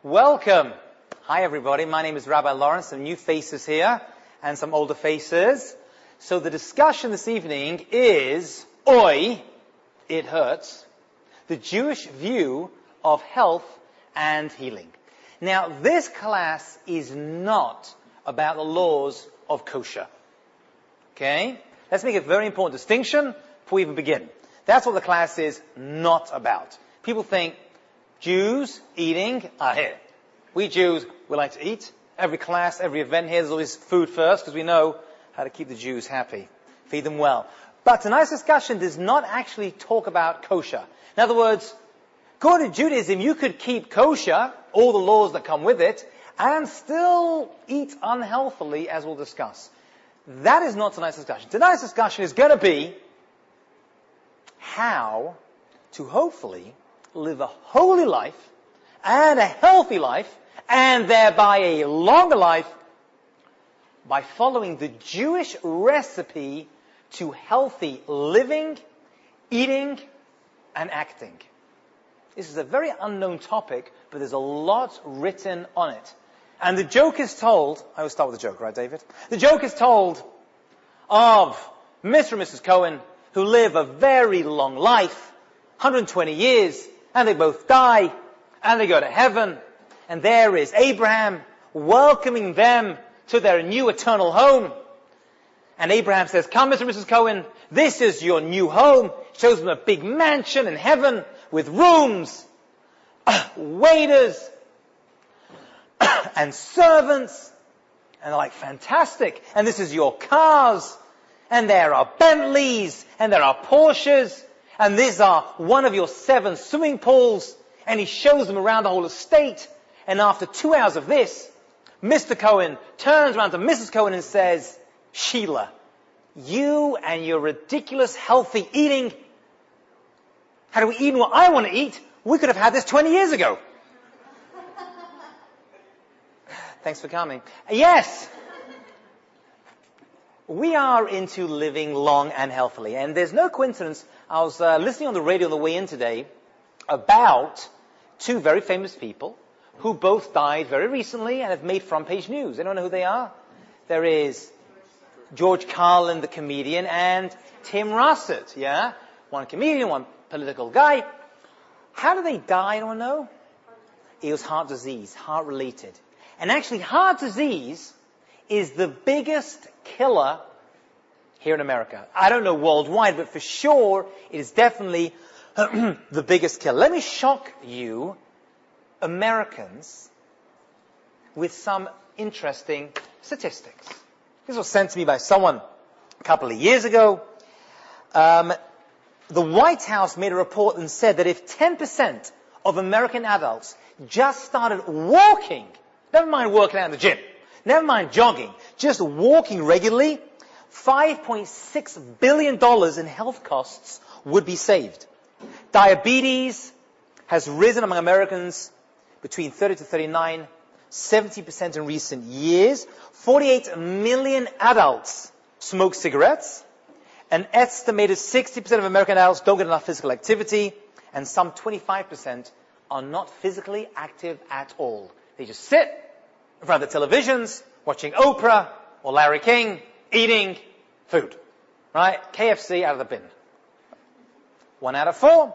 Welcome. Hi, everybody. My name is Rabbi Lawrence. Some new faces here and some older faces. So the discussion this evening is, Oi, it hurts, the Jewish view of health and healing. Now, this class is not about the laws of kosher. Okay? Let's make a very important distinction before we even begin. That's what the class is not about. People think Jews eating, here. We Jews, we like to eat. Every class, every event here, there's always food first because we know how to keep the Jews happy. Feed them well. But tonight's discussion does not actually talk about kosher. In other words, according to Judaism, you could keep kosher, all the laws that come with it, and still eat unhealthily, as we'll discuss. That is not tonight's discussion. Tonight's discussion is going to be how to hopefully live a holy life and a healthy life and thereby a longer life by following the Jewish recipe to healthy living, eating, and acting. This is a very unknown topic, but there's a lot written on it. And the joke is told, I always start with a joke, right, David? The joke is told of Mr. and Mrs. Cohen, who live a very long life, 120 years, and they both die, and they go to heaven, and there is Abraham welcoming them to their new eternal home. And Abraham says, come, Mr. and Mrs. Cohen, this is your new home. Shows them a big mansion in heaven with rooms, waiters, and servants. And they're like, fantastic. And this is your cars. And there are Bentleys, and there are Porsches, and these are one of your 7 swimming pools, and he shows them around the whole estate. And after 2 hours of this, Mr. Cohen turns around to Mrs. Cohen and says, Sheila, you and your ridiculous healthy eating, had we eaten what I want to eat, we could have had this 20 years ago. Thanks for coming. Yes. We are into living long and healthily. And there's no coincidence. I was listening on the radio on the way in today about 2 very famous people who both died very recently and have made front page news. Anyone know who they are? There is George Carlin, the comedian, and Tim Russert, yeah? One comedian, one political guy. How did they die? Anyone know? It was heart disease, heart related. And actually, heart disease is the biggest killer here in America. I don't know worldwide, but for sure, it is definitely the biggest killer. Let me shock you, Americans, with some interesting statistics. This was sent to me by someone a couple of years ago. The White House made a report and said that if 10% of American adults just started walking, never mind working out in the gym, never mind jogging, just walking regularly, $5.6 billion in health costs would be saved. Diabetes has risen among Americans between 30 to 39, 70% in recent years. 48 million adults smoke cigarettes. An estimated 60% of American adults don't get enough physical activity, and some 25% are not physically active at all. They just sit in front of the televisions, watching Oprah or Larry King, eating food. Right? KFC out of the bin. 1 out of 4.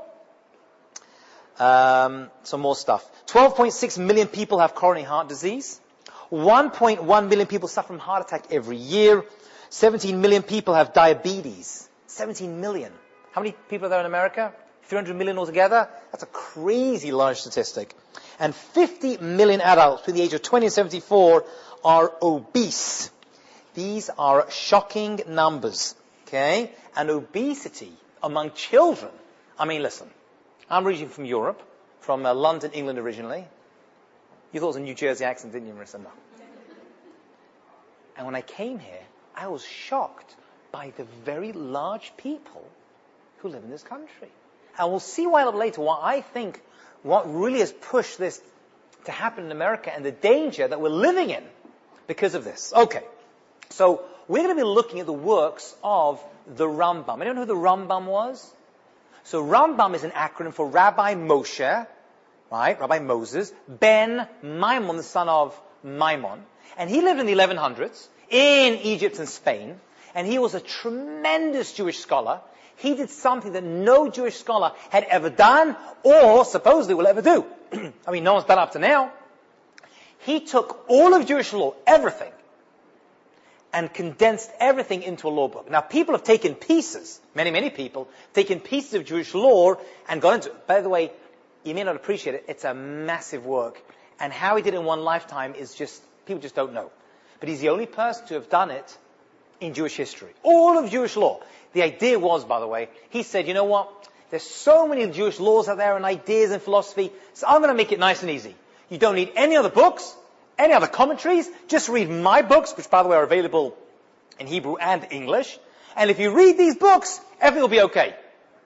Some more stuff. 12.6 million people have coronary heart disease. 1.1 million people suffer from heart attack every year. 17 million people have diabetes. 17 million. How many people are there in America? 300 million altogether? That's a crazy large statistic. And 50 million adults between the age of 20 and 74 are obese. These are shocking numbers. Okay? And obesity among children. I mean, listen. I'm originally from Europe, from London, England originally. You thought it was a New Jersey accent, didn't you, Marissa? No. And when I came here, I was shocked by the very large people who live in this country. And we'll see why a little later why I think what really has pushed this to happen in America and the danger that we're living in because of this. Okay. So we're going to be looking at the works of the Rambam. Anyone know who the Rambam was? So Rambam is an acronym for Rabbi Moshe right? Rabbi Moses, ben Maimon, the son of Maimon. And he lived in the 1100s in Egypt and Spain. And he was a tremendous Jewish scholar. He did something that no Jewish scholar had ever done or supposedly will ever do. I mean, no one's done up to now. He took all of Jewish law, everything, and condensed everything into a law book. Now, people have taken pieces, many people, taken pieces of Jewish law and gone into it. By the way, you may not appreciate it, it's a massive work. And how he did it in one lifetime is just, people just don't know. But he's the only person to have done it in Jewish history. All of Jewish law. The idea was, by the way, he said, you know what? There's so many Jewish laws out there and ideas and philosophy, so I'm going to make it nice and easy. You don't need any other books, any other commentaries. Just read my books, which, by the way, are available in Hebrew and English. And if you read these books, everything will be okay.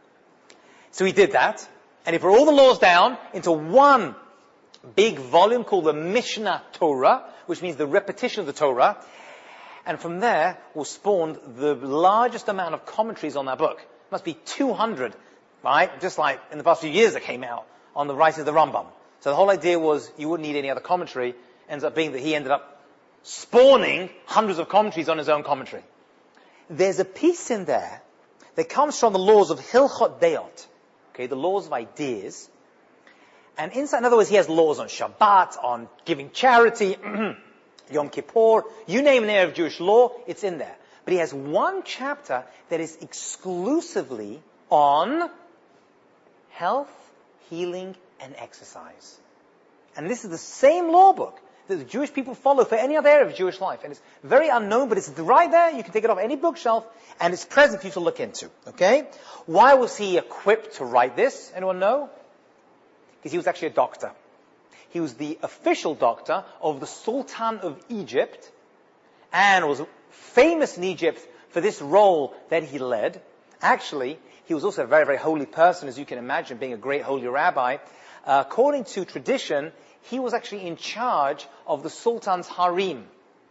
So he did that. And he put all the laws down into one big volume called the Mishnah Torah, which means the repetition of the Torah. And from there was spawned the largest amount of commentaries on that book. It must be 200, right? Just like in the past few years that came out on the writings of the Rambam. So the whole idea was you wouldn't need any other commentary. Ends up being that he ended up spawning hundreds of commentaries on his own commentary. There's a piece in there that comes from the laws of Hilchot Deot, okay, the laws of ideas. And inside, in other words, he has laws on Shabbat, on giving charity, Yom Kippur, you name an area of Jewish law, it's in there. But he has one chapter that is exclusively on health, healing, and exercise. And this is the same law book that the Jewish people follow for any other area of Jewish life. And it's very unknown, but it's right there. You can take it off any bookshelf, and it's present for you to look into. Okay? Why was he equipped to write this? Anyone know? Because he was actually a doctor. He was the official doctor of the Sultan of Egypt and was famous in Egypt for this role that he led. Actually, he was also a very, very holy person, as you can imagine, being a great holy rabbi. According to tradition, he was actually in charge of the Sultan's harem.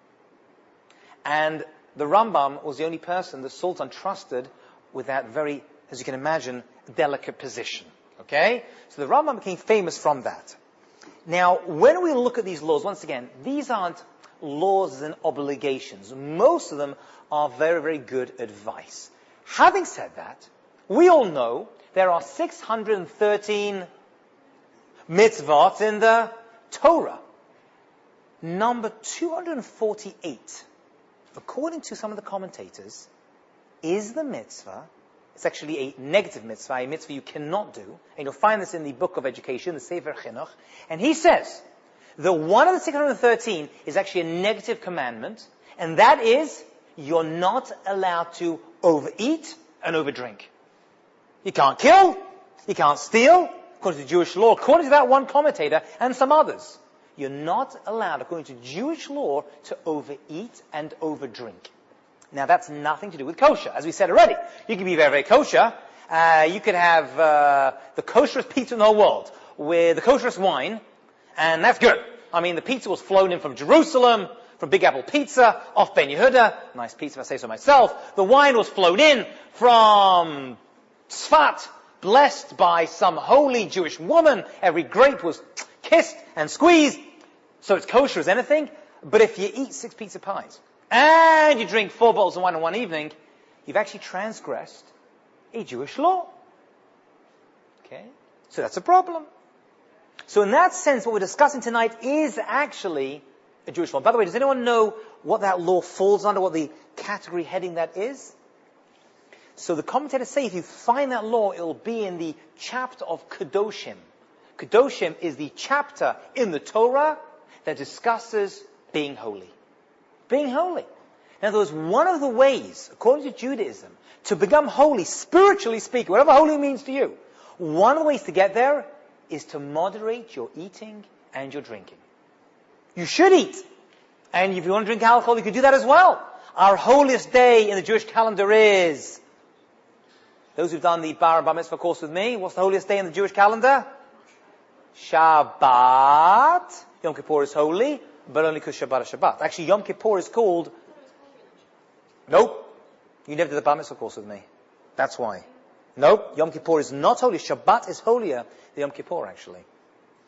And the Rambam was the only person the Sultan trusted with that very, as you can imagine, delicate position. Okay? So the Rambam became famous from that. Now, when we look at these laws, once again, these aren't laws and obligations. Most of them are very, very good advice. Having said that, we all know there are 613 mitzvot in the Torah. Number 248, according to some of the commentators, is the mitzvah. It's actually a negative mitzvah, a mitzvah you cannot do. And you'll find this in the Book of Education, the Sefer Chinuch. And he says that one of the 613 is actually a negative commandment, and that is, you're not allowed to overeat and overdrink. You can't kill, you can't steal, according to Jewish law, according to that one commentator, and some others. You're not allowed, according to Jewish law, to overeat and overdrink. Now, that's nothing to do with kosher. As we said already, you can be very, very kosher. You could have the kosherest pizza in the whole world with the kosherest wine, and that's good. I mean, the pizza was flown in from Jerusalem, from Big Apple Pizza, off Ben Yehuda. Nice pizza, if I say so myself. The wine was flown in from Tzfat, blessed by some holy Jewish woman. Every grape was kissed and squeezed. So it's kosher as anything. But if you eat 6 pizza pies, and you drink 4 bottles of wine in one evening, you've actually transgressed a Jewish law. Okay? So that's a problem. So in that sense, what we're discussing tonight is actually a Jewish law. By the way, does anyone know what that law falls under, what the category heading that is? So the commentators say if you find that law, it will be in the chapter of Kedoshim. Kedoshim is the chapter in the Torah that discusses being holy. Being holy. In other words, one of the ways, according to Judaism, to become holy, spiritually speaking, whatever holy means to you, one of the ways to get there is to moderate your eating and your drinking. You should eat. And if you want to drink alcohol, you can do that as well. Our holiest day in the Jewish calendar is, those who've done the Bar and Bar Mitzvah course with me, what's the holiest day in the Jewish calendar? Shabbat. Yom Kippur is holy, but only because Shabbat is Shabbat. Actually, Yom Kippur is called... Nope. You never did the Bar Mitzvah course with me. That's why. Nope. Yom Kippur is not holy. Shabbat is holier than Yom Kippur, actually.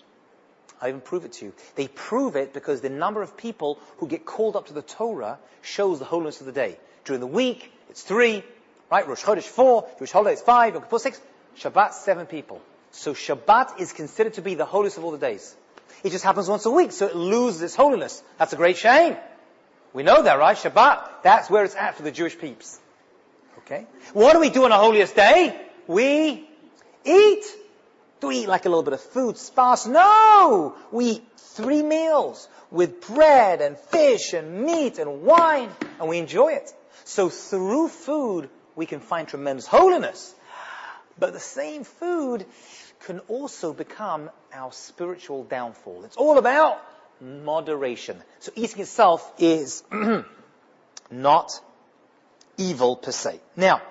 I even prove it to you. They prove it because the number of people who get called up to the Torah shows the holiness of the day. During the week, it's 3, right? Rosh Chodesh 4, Jewish holiday is 5, Yom Kippur 6, Shabbat 7 people. So Shabbat is considered to be the holiest of all the days. It just happens once a week, so it loses its holiness. That's a great shame. We know that, right? Shabbat, that's where it's at for the Jewish peeps. Okay? What do we do on our holiest day? We eat. Do we eat like a little bit of food, sparse? No! We eat 3 meals with bread and fish and meat and wine, and we enjoy it. So through food, we can find tremendous holiness. But the same food can also become our spiritual downfall. It's all about moderation. So eating itself is not evil per se. Now,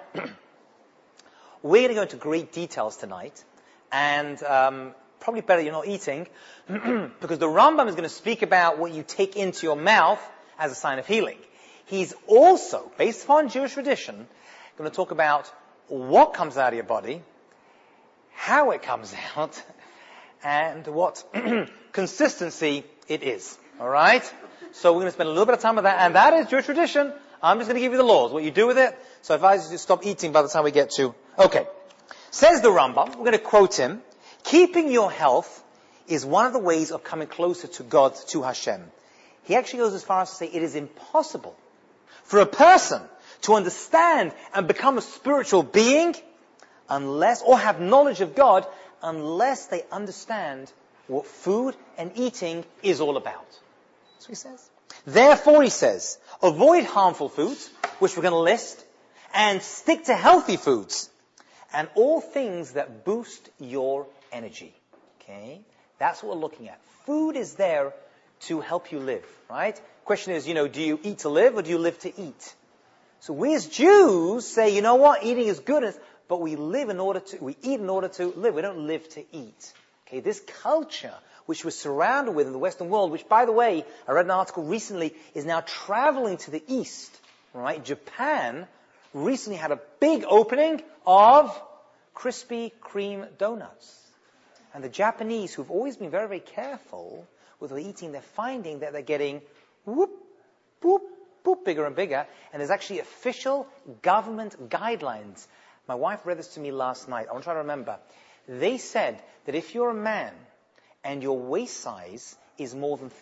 we're going to go into great details tonight, and probably better you're not eating, because the Rambam is going to speak about what you take into your mouth as a sign of healing. He's also, based upon Jewish tradition, going to talk about what comes out of your body, how it comes out, and what consistency it is. All right? So we're going to spend a little bit of time with that, and that is Jewish tradition. I'm just going to give you the laws, what you do with it. So if I just stop eating by the time we get to... Okay. Says the Rambam, we're going to quote him, keeping your health is one of the ways of coming closer to God, to Hashem. He actually goes as far as to say it is impossible for a person to understand and become a spiritual being unless, or have knowledge of God, unless they understand what food and eating is all about. That's what he says. Therefore, he says, avoid harmful foods, which we're going to list, and stick to healthy foods, and all things that boost your energy. Okay? That's what we're looking at. Food is there to help you live, right? Question is, do you eat to live or do you live to eat? So we as Jews say, you know what, eating is good, but we eat in order to live. We don't live to eat. Okay, this culture, which we're surrounded with in the Western world, which, by the way, I read an article recently, is now traveling to the East, right? Japan recently had a big opening of Krispy Kreme donuts. And the Japanese, who've always been very, very careful with their eating, they're finding that they're getting whoop, boop, boop, bigger and bigger. And there's actually official government guidelines. My wife read this to me last night. I want to try to remember. They said that if you're a man and your waist size is more than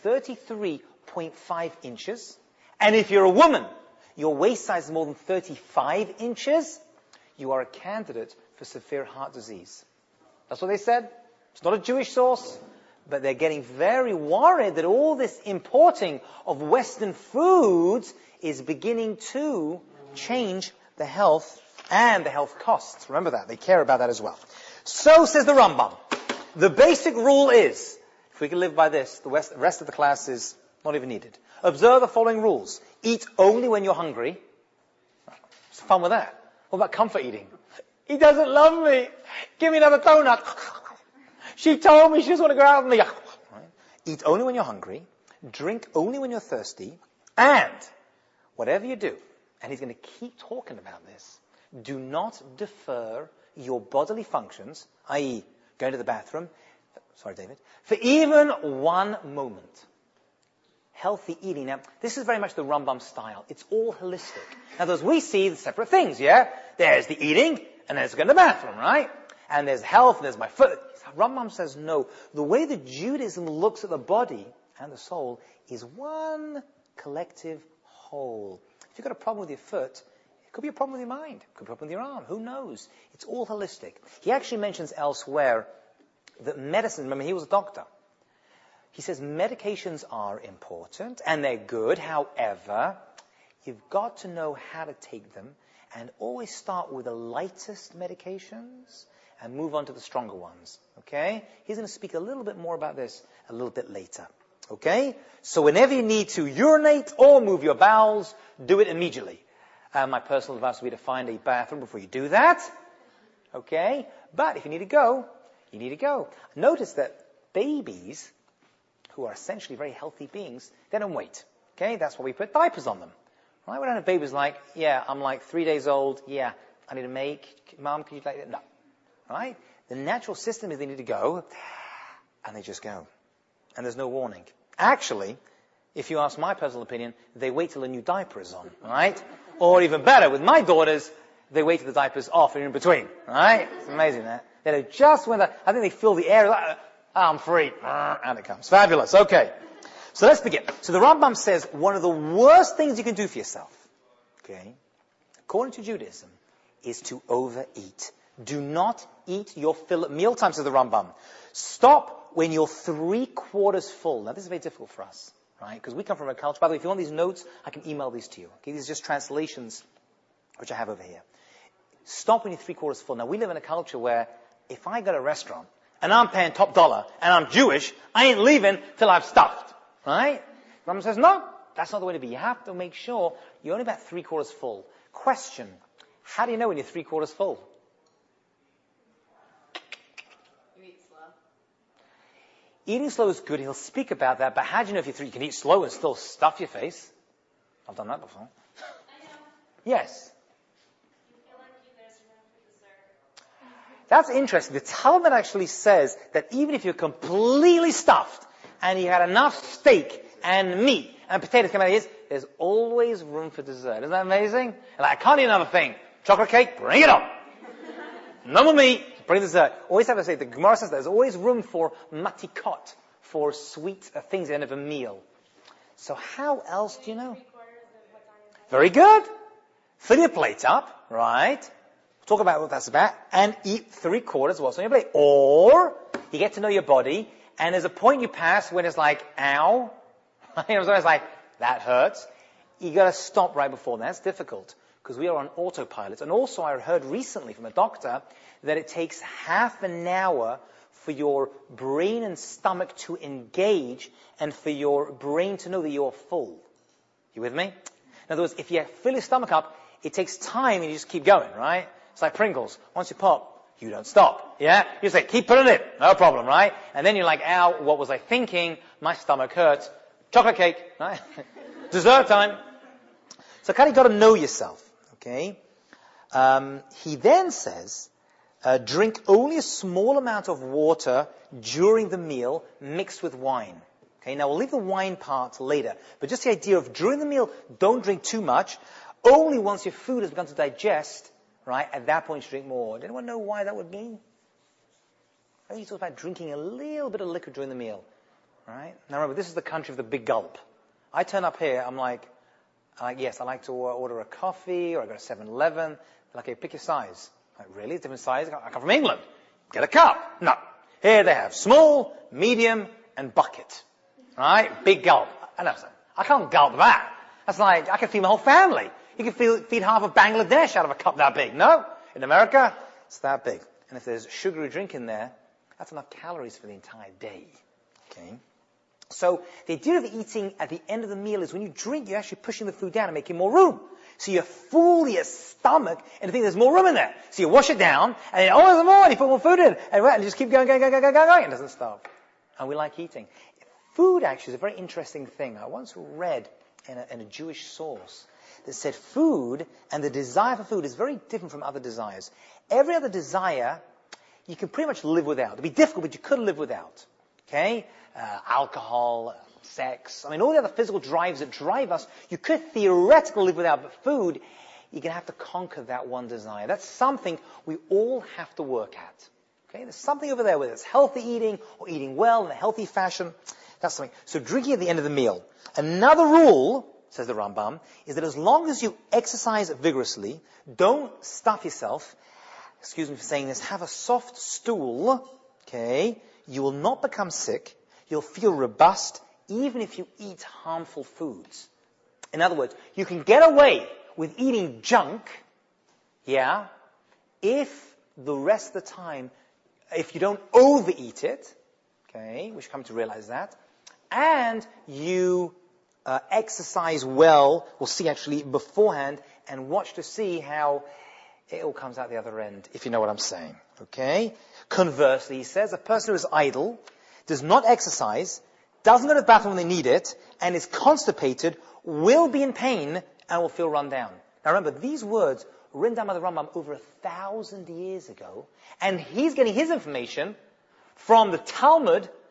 33.5 inches, and if you're a woman, your waist size is more than 35 inches, you are a candidate for severe heart disease. That's what they said. It's not a Jewish source, but they're getting very worried that all this importing of Western foods is beginning to change the health and the health costs. Remember that. They care about that as well. So says the Rambam. The basic rule is, if we can live by this, the rest of the class is not even needed. Observe the following rules. Eat only when you're hungry. What's fun with that? What about comfort eating? He doesn't love me. Give me another donut. She told me she doesn't want to go out with me. Right? Eat only when you're hungry. Drink only when you're thirsty. And whatever you do, and he's going to keep talking about this, do not defer your bodily functions, i.e. going to the bathroom, sorry David, for even one moment. Healthy eating. Now, this is very much the Rambam style. It's all holistic. Now, as we see the separate things, yeah? There's the eating, and there's going to the bathroom, right? And there's health, and there's my foot. Rambam says no. The way that Judaism looks at the body and the soul is one collective whole. If you've got a problem with your foot, it could be a problem with your mind. It could be a problem with your arm. Who knows? It's all holistic. He actually mentions elsewhere that medicine, remember he was a doctor. He says medications are important and they're good. However, you've got to know how to take them and always start with the lightest medications and move on to the stronger ones. Okay? He's going to speak a little bit more about this a little bit later. Okay? So whenever you need to urinate or move your bowels, do it immediately. My personal advice would be to find a bathroom before you do that. Okay? But if you need to go, you need to go. Notice that babies, who are essentially very healthy beings, they don't wait. Okay? That's why we put diapers on them. Right? We don't have babies like, yeah, I'm like 3 days old. Yeah, I need to make. Mom, can you like that? No. Right? The natural system is they need to go, and they just go. and there's no warning. Actually, if you ask my personal opinion, they wait till a new diaper is on, right? Or even better, with my daughters, they wait till the diaper's off and in between, right? It's amazing that. They know just when I think they fill the air, like, I'm free, and it comes. Fabulous, okay. So let's begin. So the Rambam says one of the worst things you can do for yourself, okay, according to Judaism, is to overeat. Do not eat your fill at mealtime, says the Rambam. Stop when you're 3/4 full. Now, this is very difficult for us, right? Because we come from a culture. By the way, if you want these notes, I can email these to you. Okay, these are just translations, which I have over here. Stop when you're 3/4 full. Now, we live in a culture where if I go to a restaurant and I'm paying top dollar and I'm Jewish, I ain't leaving till I've stuffed, right? The Rambam says, no, that's not the way to be. You have to make sure you're only about 3/4 full. Question. How do you know when you're 3/4 full? You eat slow. Eating slow is good. He'll speak about that. But how do you know if you can eat slow and still stuff your face? I've done that before. I know. Yes. You feel like there's room for dessert. That's interesting. The Talmud actually says that even if you're completely stuffed and you had enough steak and meat and potatoes coming out of his, there's always room for dessert. Isn't that amazing? And I can't eat another thing. Chocolate cake, bring it on. No more meat, bring dessert. Always have to say, the Gemara says there's always room for matikot, for sweet things at the end of a meal. So how else do you know? 3/4 of what's on your plate. Very good. Fill your plate up, right? Talk about what that's about, and eat 3/4 what's on your plate. Or, you get to know your body, and there's a point you pass when it's like, ow. You know, it's like, that hurts. You gotta stop right before that. That's difficult, because we are on autopilot. And also, I heard recently from a doctor that it takes half an hour for your brain and stomach to engage, and for your brain to know that you're full. You with me? In other words, if you fill your stomach up, it takes time and you just keep going, right? It's like Pringles. Once you pop, you don't stop. Yeah? You say, keep putting it. No problem, right? And then you're like, ow, what was I thinking? My stomach hurts. Chocolate cake, right? Dessert time. So kind of got to know yourself, okay? He then says, drink only a small amount of water during the meal mixed with wine. Okay, now we'll leave the wine part later. But just the idea of during the meal, don't drink too much. Only once your food has begun to digest, right, at that point you drink more. Does anyone know why that would be? I think he talks about drinking a little bit of liquor during the meal. Right? Now remember, this is the country of the big gulp. I turn up here, I'm like, yes, I like to order a coffee, or I go to 7-Eleven. They're like, okay, pick your size. Like, really? Different size? I come from England. Get a cup. No. Here they have small, medium, and bucket. Right? Big gulp. I can't gulp that. That's like, I can feed my whole family. You can feed half of Bangladesh out of a cup that big. No? In America, it's that big. And if there's sugary drink in there, that's enough calories for the entire day. Okay? So the idea of eating at the end of the meal is when you drink, you're actually pushing the food down and making more room. So you fool your stomach and think there's more room in there. So you wash it down, and then, there's more, and you put more food in, and you just keep going, and it doesn't stop. And we like eating. Food actually is a very interesting thing. I once read in a Jewish source that said food and the desire for food is very different from other desires. Every other desire, you can pretty much live without. It'd be difficult, but you could live without. Okay? Alcohol, sex, all the other physical drives that drive us, you could theoretically live without, but food, you're going to have to conquer that one desire. That's something we all have to work at. Okay? There's something over there, whether it's healthy eating or eating well in a healthy fashion. That's something. So drinking at the end of the meal. Another rule, says the Rambam, is that as long as you exercise vigorously, don't stuff yourself, excuse me for saying this, have a soft stool, okay, you will not become sick, you'll feel robust, even if you eat harmful foods. In other words, you can get away with eating junk, yeah, if the rest of the time, if you don't overeat it, okay, we should come to realize that, and you exercise well, we'll see actually beforehand, and watch to see how it all comes out the other end, if you know what I'm saying. Okay? Conversely, he says, a person who is idle, does not exercise, doesn't go to the bathroom when they need it, and is constipated, will be in pain and will feel run down. Now remember, these words written down by the Rambam over 1,000 years ago, and he's getting his information from the Talmud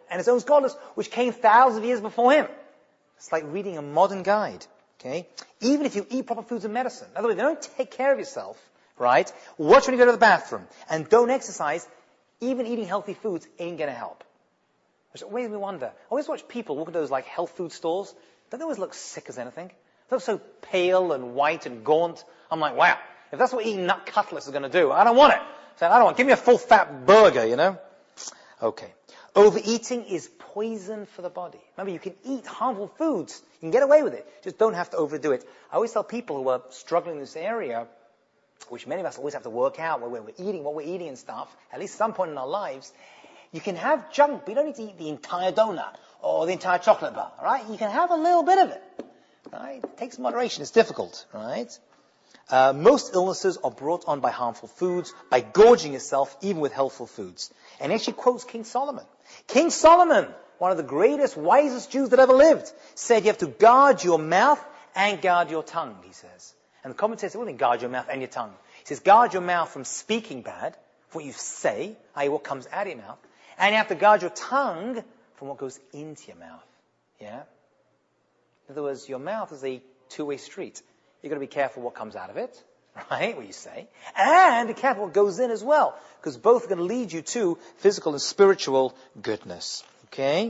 and his own scholars, which came thousands of years before him. It's like reading a modern guide. Okay? Even if you eat proper foods and medicine. In other words, if you don't take care of yourself, right? Watch when you go to the bathroom. And don't exercise. Even eating healthy foods ain't going to help. Which always me wonder. I always watch people walk into those like health food stores. Don't they always look sick as anything? They look so pale and white and gaunt. I'm like, wow. If that's what eating nut cutlets is going to do, I don't want it. So I don't want. Give me a full fat burger, you know? Okay. Overeating is poison for the body. Remember, you can eat harmful foods. You can get away with it. Just don't have to overdo it. I always tell people who are struggling in this area, which many of us always have to work out when we're eating, what we're eating and stuff, at least some point in our lives, you can have junk, but you don't need to eat the entire donut or the entire chocolate bar, right? You can have a little bit of it, right? It takes moderation. It's difficult, right? Most illnesses are brought on by harmful foods, by gorging yourself, even with healthful foods. And he actually quotes King Solomon. King Solomon, one of the greatest, wisest Jews that ever lived, said you have to guard your mouth and guard your tongue, he says. And the commentator said, what do you mean guard your mouth and your tongue? He says, guard your mouth from speaking bad, from what you say, i.e. what comes out of your mouth. And you have to guard your tongue from what goes into your mouth. Yeah? In other words, your mouth is a two-way street. You've got to be careful what comes out of it, right, what you say, and be careful what goes in as well, because both are going to lead you to physical and spiritual goodness, okay?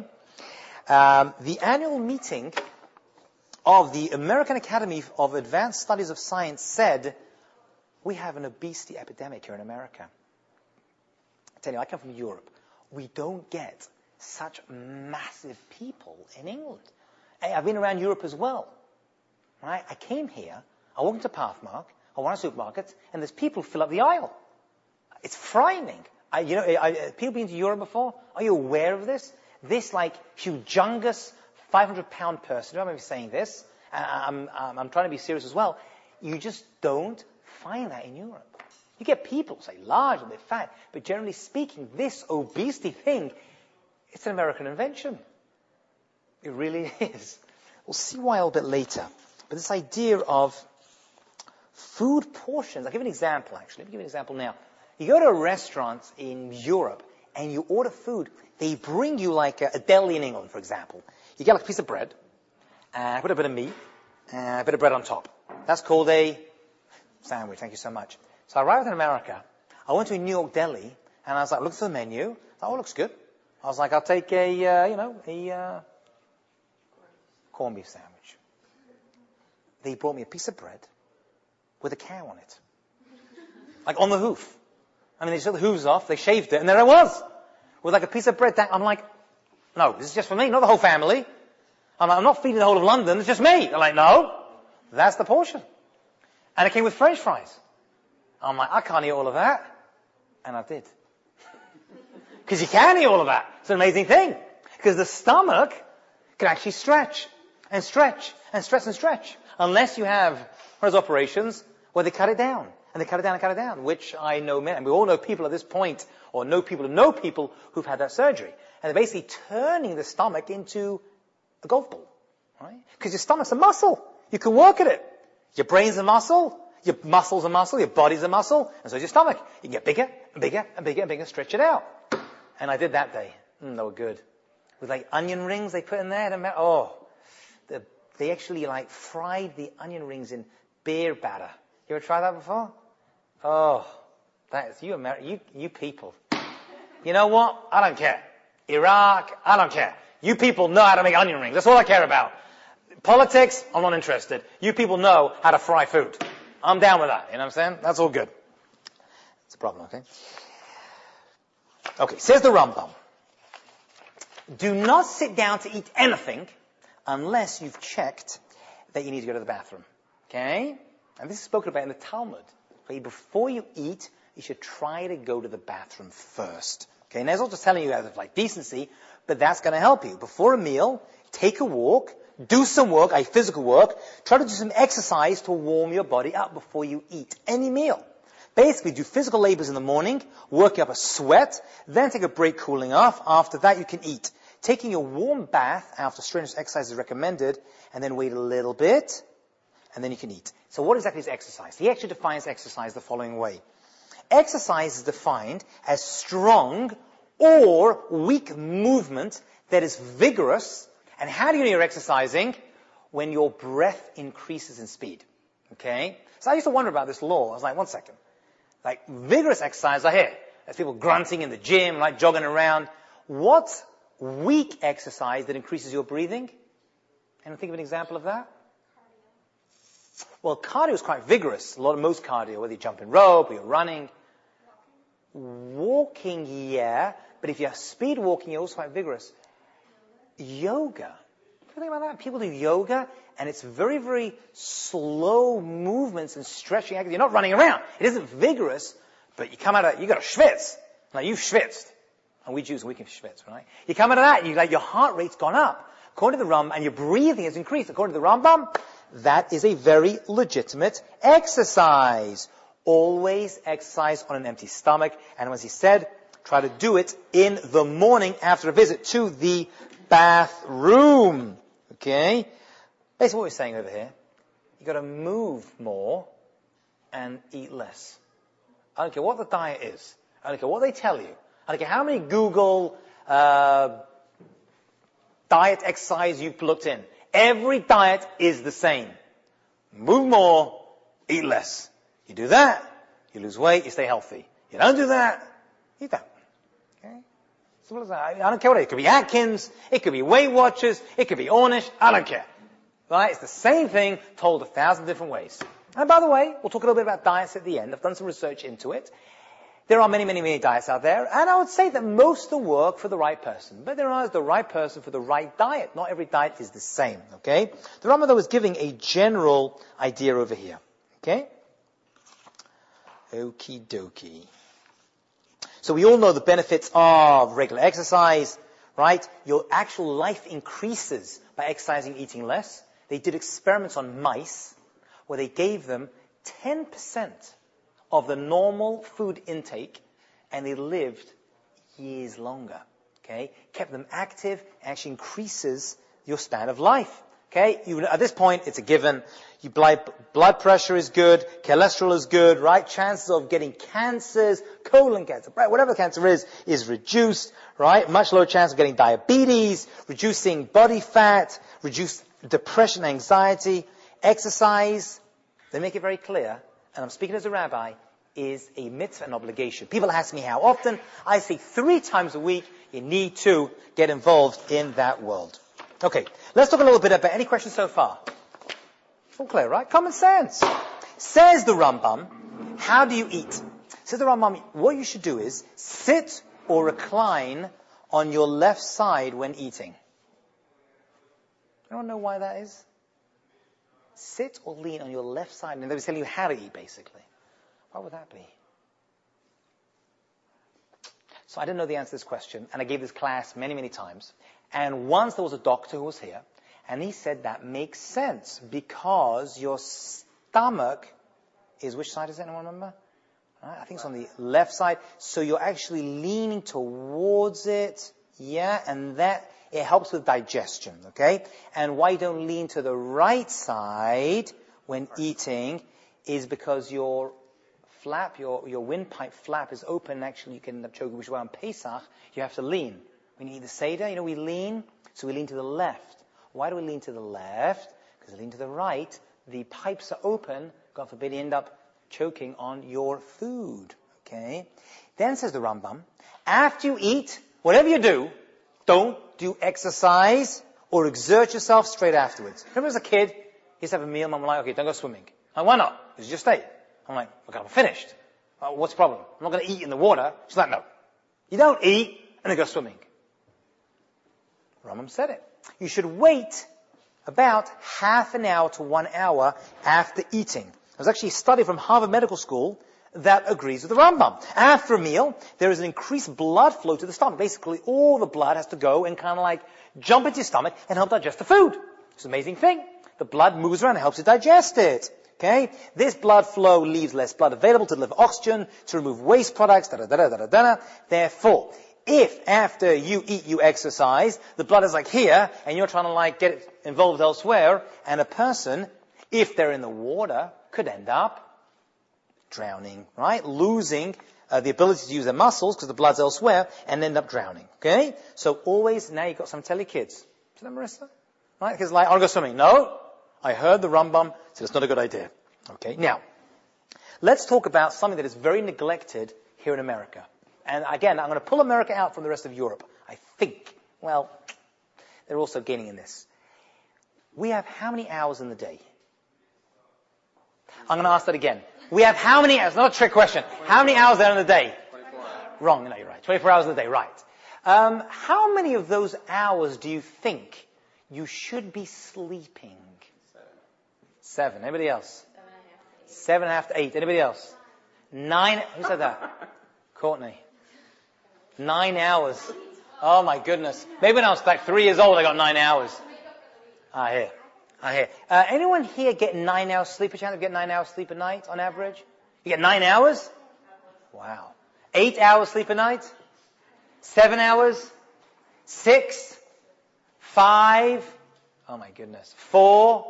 The annual meeting of the American Academy of Advanced Studies of Science said, we have an obesity epidemic here in America. I tell you, I come from Europe. We don't get such massive people in England. I've been around Europe as well. Right? I came here, I walk into Pathmark, or one of the supermarkets, and there's people who fill up the aisle. It's frightening. People been to Europe before? Are you aware of this? This like humongous 500-pound person, I remember saying this, I'm trying to be serious as well, you just don't find that in Europe. You get people, say, large, a bit fat, but generally speaking, this obesity thing, it's an American invention. It really is. We'll see why a little bit later. But this idea of food portions, I'll give you an example, actually. Let me give you an example now. You go to a restaurant in Europe and you order food. They bring you like a deli in England, for example. You get like a piece of bread, put a bit of meat, and a bit of bread on top. That's called a sandwich. Thank you so much. So I arrived in America. I went to a New York deli, and I was like, look for the menu. Oh, it looks good. I was like, I'll take a corned beef sandwich. They brought me a piece of bread with a cow on it. Like on the hoof. I mean, they took the hooves off, they shaved it, and there I was. With like a piece of bread. I'm like, no, this is just for me, not the whole family. I'm not feeding the whole of London, it's just me. They're like, no, that's the portion. And it came with French fries. I'm like, I can't eat all of that. And I did. Because you can eat all of that. It's an amazing thing. Because the stomach can actually stretch and stretch and stretch and stretch. Unless you have one of those operations where they cut it down. And they cut it down and cut it down, which I know men. And we all know people at this point, or know people who know people who've had that surgery. And they're basically turning the stomach into a golf ball. Right? Because your stomach's a muscle. You can work at it. Your brain's a muscle. Your muscle's a muscle. Your body's a muscle. And so is your stomach. You can get bigger and bigger and bigger and bigger, stretch it out. And I did that day. They were good. With like onion rings they put in there. They actually like fried the onion rings in beer batter. You ever tried that before? Oh, that is you people. You know what? I don't care. Iraq, I don't care. You people know how to make onion rings. That's all I care about. Politics, I'm not interested. You people know how to fry food. I'm down with that. You know what I'm saying? That's all good. It's a problem, okay? Okay, says the Rambam. Do not sit down to eat anything unless you've checked that you need to go to the bathroom. Okay? And this is spoken about in the Talmud. Okay? Before you eat, you should try to go to the bathroom first. Okay? And that's not just telling you out of like decency, but that's going to help you. Before a meal, take a walk, do some work, physical work, try to do some exercise to warm your body up before you eat any meal. Basically, do physical labors in the morning, work up a sweat, then take a break cooling off. After that, you can eat. Taking a warm bath after strenuous exercise is recommended, and then wait a little bit, and then you can eat. So what exactly is exercise? He actually defines exercise the following way. Exercise is defined as strong or weak movement that is vigorous. And how do you know you're exercising? When your breath increases in speed. Okay? So I used to wonder about this law. I was like, one second. Like, vigorous exercise, I hear. There's people grunting in the gym, like jogging around. What's weak exercise that increases your breathing? Anyone think of an example of that? Well, cardio is quite vigorous. Most cardio, whether you jump in rope or you're running. Walking, yeah. But if you're speed walking, you're also quite vigorous. Yoga. Think about that. People do yoga, and it's very, very slow movements and stretching. You're not running around. It isn't vigorous, but you come out of, you got to schwitz. Like you've schwitzed. And we Jews, we can schwitz, right? You come out of that, and your heart rate's gone up. According to the Rambam, and your breathing has increased. According to the Rambam, that is a very legitimate exercise. Always exercise on an empty stomach. And as he said, try to do it in the morning after a visit to the bathroom. Okay? Basically what we're saying over here, you've got to move more and eat less. I don't care what the diet is. I don't care what they tell you. I don't care how many Google diet exercise you've looked in. Every diet is the same. Move more, eat less. You do that, you lose weight, you stay healthy. You don't do that, you don't. Okay? Simple as that. I don't care what it is. It could be Atkins, it could be Weight Watchers, it could be Ornish, I don't care. Right? It's the same thing told 1,000 different ways. And by the way, we'll talk a little bit about diets at the end. I've done some research into it. There are many, many, many diets out there, and I would say that most of them work for the right person. But there is the right person for the right diet. Not every diet is the same, okay? The Rambam, though, is giving a general idea over here, okay? Okie dokie. So we all know the benefits of regular exercise, right? Your actual life increases by exercising, eating less. They did experiments on mice where they gave them 10% of the normal food intake, and they lived years longer. Okay? Kept them active, actually increases your span of life. Okay? At this point, it's a given. Your blood pressure is good, cholesterol is good, right? Chances of getting cancers, colon cancer, right? Whatever the cancer is reduced, right? Much lower chance of getting diabetes, reducing body fat, reduced depression, anxiety. Exercise, they make it very clear, and I'm speaking as a rabbi, is a mitzvah, an obligation. People ask me how often. I say 3 times a week you need to get involved in that world. Okay, let's talk a little bit about any questions so far. All clear, right? Common sense. Says the Rambam, how do you eat? Says the Rambam, what you should do is sit or recline on your left side when eating. Anyone know why that is? Sit or lean on your left side, and they were telling you how to eat, basically. Why would that be? So I didn't know the answer to this question, and I gave this class many, many times. And once there was a doctor who was here, and he said that makes sense, because your stomach is, which side is it? Anyone remember? I think it's on the left side. So you're actually leaning towards it, yeah, and that, it helps with digestion, okay? And why you don't lean to the right side when eating is because your flap, your windpipe flap is open. Actually, you can end up choking, which is why on Pesach, you have to lean. When you eat the Seder, we lean, so we lean to the left. Why do we lean to the left? Because we lean to the right, the pipes are open, God forbid you end up choking on your food, okay? Then says the Rambam, after you eat, whatever you do, don't do exercise or exert yourself straight afterwards. Remember as a kid, you used to have a meal, Mom was like, okay, don't go swimming. I'm like, why not? Because you just ate. I'm like, okay, I'm finished. What's the problem? I'm not going to eat in the water. She's like, no. You don't eat and then go swimming. Rambam said it. You should wait about half an hour to 1 hour after eating. There's actually a study from Harvard Medical School that agrees with the Rambam. After a meal, there is an increased blood flow to the stomach. Basically, all the blood has to go and kind of like jump into your stomach and help digest the food. It's an amazing thing. The blood moves around and helps you digest it. Okay? This blood flow leaves less blood available to deliver oxygen, to remove waste products, Therefore, if after you eat you exercise, the blood is like here, and you're trying to like get it involved elsewhere, and a person, if they're in the water, could end up drowning, right? Losing the ability to use their muscles because the blood's elsewhere and end up drowning. Okay? So always, now you've got something to tell your kids. Is that Marissa? Right? Because like, I want to go swimming. No. I heard the Rambam said it's not a good idea. Okay? Now, let's talk about something that is very neglected here in America. And again, I'm going to pull America out from the rest of Europe. I think. Well, they're also gaining in this. We have how many hours in the day? I'm going to ask that again. We have how many hours? Not a trick question. How many hours are in the day? 24 hours. Wrong. No, you're right. 24 hours in the day. Right. How many of those hours do you think you should be sleeping? 7. Anybody else? 7.5 to 8. Anybody else? 9. Who said that? Courtney. 9 hours. Oh my goodness. Maybe when I was like 3 years old, I got 9 hours. I hear. Anyone here get 9 hours sleep? A chance to get 9 hours sleep a night on average? You get 9 hours? Wow. 8 hours sleep a night? 7 hours? 6? 5? Oh my goodness. 4?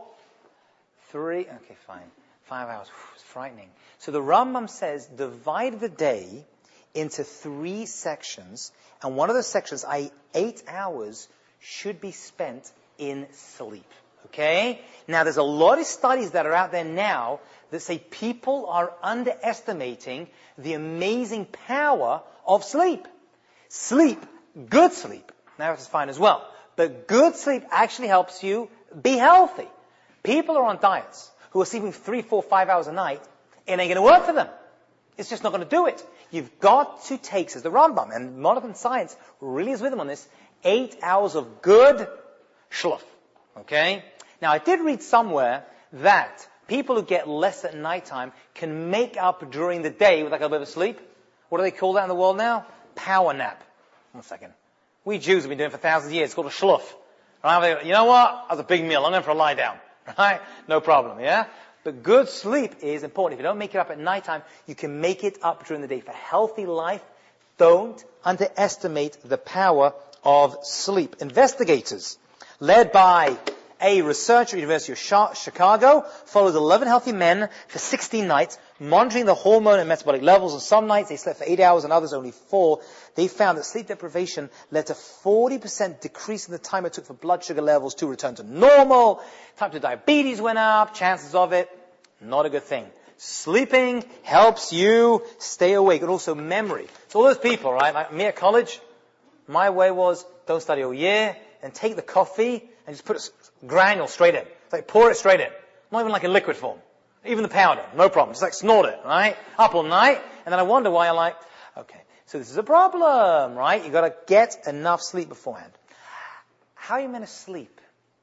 3? Okay, fine. 5 hours. It's frightening. So the Rambam says, divide the day into 3 sections, and one of those sections, i.e. 8 hours, should be spent in sleep. Okay? Now, there's a lot of studies that are out there now that say people are underestimating the amazing power of sleep. Sleep, good sleep, now it's fine as well, but good sleep actually helps you be healthy. People are on diets who are sleeping 3, 4, 5 hours a night. It ain't going to work for them. It's just not going to do it. You've got to take, says the Rambam, and modern science really is with him on this, 8 hours of good shluff. Okay? Now, I did read somewhere that people who get less at nighttime can make up during the day with like a bit of sleep. What do they call that in the world now? Power nap. 1 second. We Jews have been doing it for thousands of years. It's called a shluff. Right? You know what? That was a big meal. I'm going for a lie down. Right? No problem, yeah? But good sleep is important. If you don't make it up at nighttime, you can make it up during the day. For healthy life, don't underestimate the power of sleep. Investigators, led by a researcher at the University of Chicago, followed 11 healthy men for 16 nights, monitoring the hormone and metabolic levels. On some nights, they slept for 8 hours, and others only 4. They found that sleep deprivation led to 40% decrease in the time it took for blood sugar levels to return to normal. Type 2 diabetes went up. Chances of it, not a good thing. Sleeping helps you stay awake, and also memory. So all those people, right, like me at college, my way was don't study all year and take the coffee and just put a granule straight in. It's like pour it straight in. Not even like in liquid form. Even the powder, no problem. Just like snort it, right? Up all night. And then I wonder why I'm like, okay, so this is a problem, right? You've got to get enough sleep beforehand. How are you meant to sleep?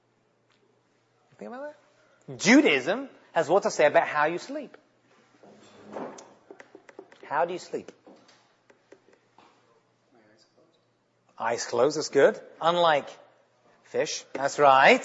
Think about that? Judaism has what to say about how you sleep. How do you sleep? Eyes closed, that's good. Unlike fish, that's right.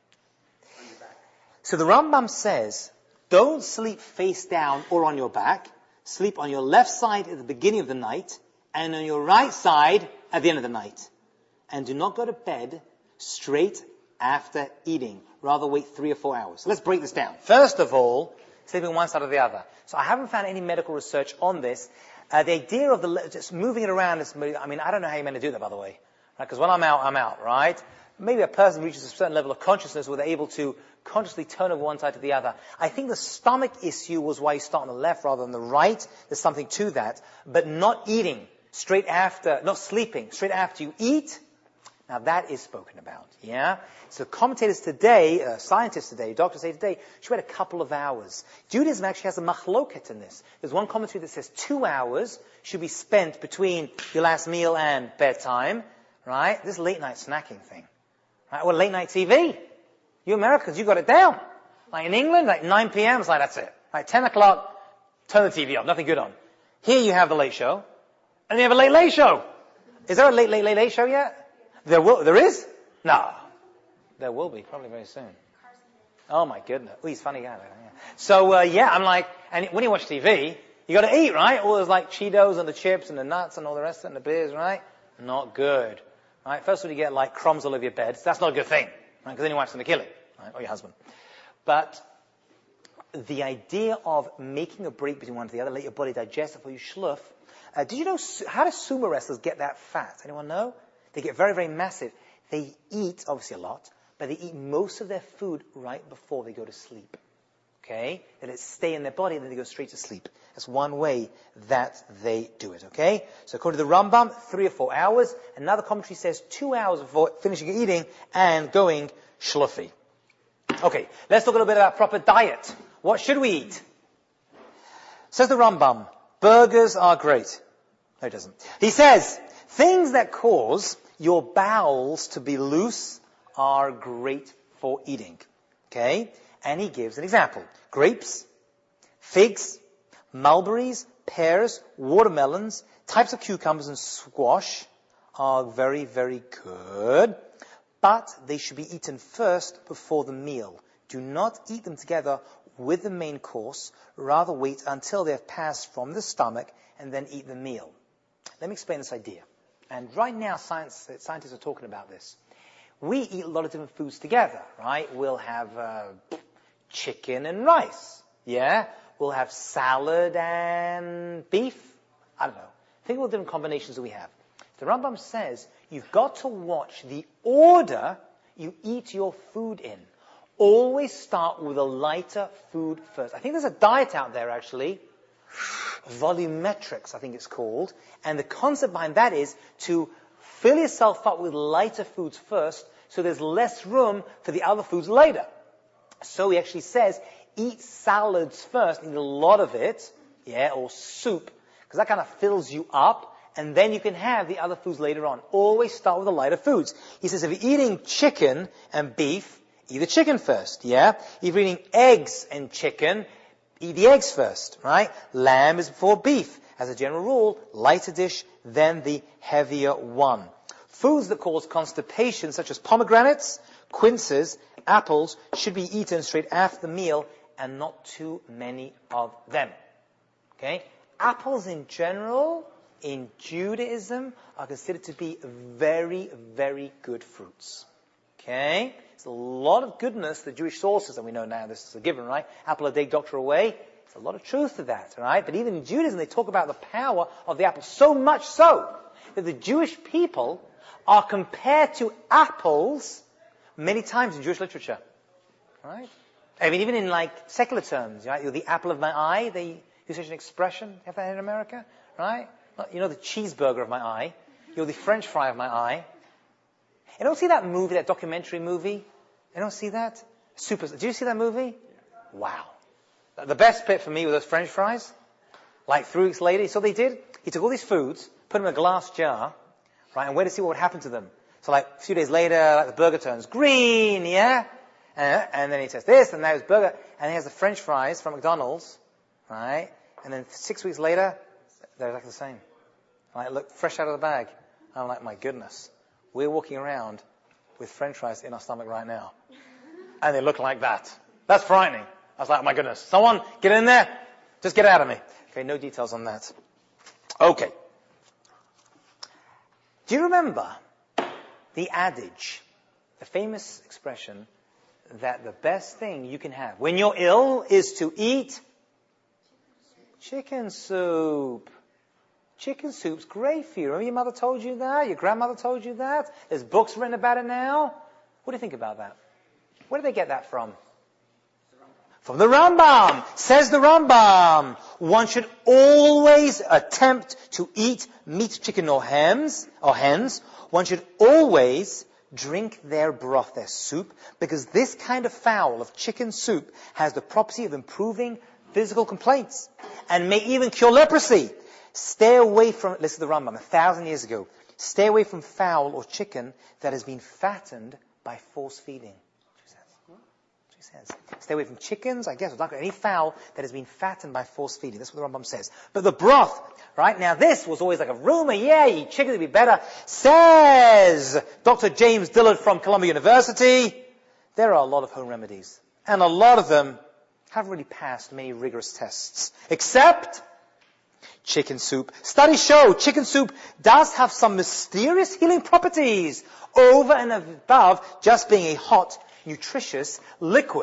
So the Rambam says, don't sleep face down or on your back. Sleep on your left side at the beginning of the night and on your right side at the end of the night. And do not go to bed straight after eating. Rather wait 3 or 4 hours. So let's break this down. First of all, sleeping on one side or the other. So I haven't found any medical research on this. The idea of just moving it around is, I mean, I don't know how you're meant to do that, by the way. Because when I'm out, right? Maybe a person reaches a certain level of consciousness where they're able to consciously turn over one side to the other. I think the stomach issue was why you start on the left rather than the right. There's something to that. But not eating straight after, not sleeping straight after you eat, now that is spoken about, yeah? So commentators today, scientists today, doctors say today, should wait a couple of hours. Judaism actually has a machloket in this. There's one commentary that says 2 hours should be spent between your last meal and bedtime, right? This late night snacking thing, right? Or late night TV. You Americans, you got it down. Like in England, like 9 p.m., it's like that's it. Like 10 o'clock, turn the TV off, nothing good on. Here you have the late show, and you have a late show. Is there a late show yet? There is? No. There will be, probably very soon. Oh my goodness. Oh, he's a funny guy. Yeah. So, I'm like, and when you watch TV, you gotta eat, right? All those like Cheetos and the chips and the nuts and all the rest of it and the beers, right? Not good. Right? First of all, you get like crumbs all over your bed. That's not a good thing. Right? Because then your wife's gonna kill it. Right? Or your husband. But, the idea of making a break between one to the other, let your body digest it before you schluff. Did you know, how do sumo wrestlers get that fat? Anyone know? They get very, very massive. They eat, obviously a lot, but they eat most of their food right before they go to sleep. Okay? They let it stay in their body and then they go straight to sleep. That's one way that they do it. Okay? So according to the Rambam, 3 or 4 hours. Another commentary says 2 hours before finishing eating and going schluffy. Okay, let's talk a little bit about proper diet. What should we eat? Says the Rambam, burgers are great. No, it doesn't. He says, things that cause your bowels to be loose are great for eating. Okay? And he gives an example. Grapes, figs, mulberries, pears, watermelons, types of cucumbers and squash are very, very good. But they should be eaten first before the meal. Do not eat them together with the main course. Rather wait until they have passed from the stomach and then eat the meal. Let me explain this idea. And right now, scientists are talking about this. We eat a lot of different foods together, right? We'll have chicken and rice, yeah? We'll have salad and beef. I don't know. Think of all the different combinations that we have. The Rambam says you've got to watch the order you eat your food in. Always start with a lighter food first. I think there's a diet out there, actually. Volumetrics, I think it's called. And the concept behind that is to fill yourself up with lighter foods first so there's less room for the other foods later. So he actually says, eat salads first, eat a lot of it, yeah, or soup, because that kind of fills you up. And then you can have the other foods later on. Always start with the lighter foods. He says, if you're eating chicken and beef, eat the chicken first, yeah? If you're eating eggs and chicken, eat the eggs first, right? Lamb is before beef. As a general rule, lighter dish, then the heavier one. Foods that cause constipation, such as pomegranates, quinces, apples, should be eaten straight after the meal and not too many of them. Okay? Apples in general, in Judaism, are considered to be very, very good fruits. Okay? There's a lot of goodness, the Jewish sources, and we know now this is a given, right? Apple a day, doctor away. There's a lot of truth to that, right? But even in Judaism, they talk about the power of the apple, so much so that the Jewish people are compared to apples many times in Jewish literature. Right? I mean, even in like secular terms, right? You're the apple of my eye, they use such an expression. You have that in America, right? You know, the cheeseburger of my eye. You're the French fry of my eye. You don't see that movie, that documentary movie? You don't see that? Did you see that movie? Wow. The best bit for me were those French fries. Like 3 weeks later, so they did. He took all these foods, put them in a glass jar, right, and waited to see what would happen to them. So like a few days later, like the burger turns green, yeah? And then he says this, and now his burger, and he has the French fries from McDonald's, right? And then 6 weeks later, they're exactly the same. Like, look, fresh out of the bag. I'm like, my goodness. We're walking around with French fries in our stomach right now. And they look like that. That's frightening. I was like, oh my goodness. Someone, get in there. Just get out of me. Okay, no details on that. Okay. Do you remember the adage, the famous expression, that the best thing you can have when you're ill is to eat chicken soup? Chicken soup's great for you. Remember your mother told you that? Your grandmother told you that? There's books written about it now. What do you think about that? Where did they get that from? From the Rambam. Says the Rambam. One should always attempt to eat meat, chicken, or hens. One should always drink their broth, their soup, because this kind of fowl of chicken soup has the property of improving physical complaints and may even cure leprosy. Stay away from, listen to the Rambam, 1,000 years ago, stay away from fowl or chicken that has been fattened by force feeding. Says. Stay away from chickens, I guess, or any fowl that has been fattened by force feeding. That's what the Rambam says. But the broth, right? Now this was always like a rumor. Yeah, you eat chicken, it'd be better. Says Dr. James Dillard from Columbia University. There are a lot of home remedies. And a lot of them haven't really passed many rigorous tests. Except chicken soup. Studies show chicken soup does have some mysterious healing properties over and above just being a hot, nutritious liquid.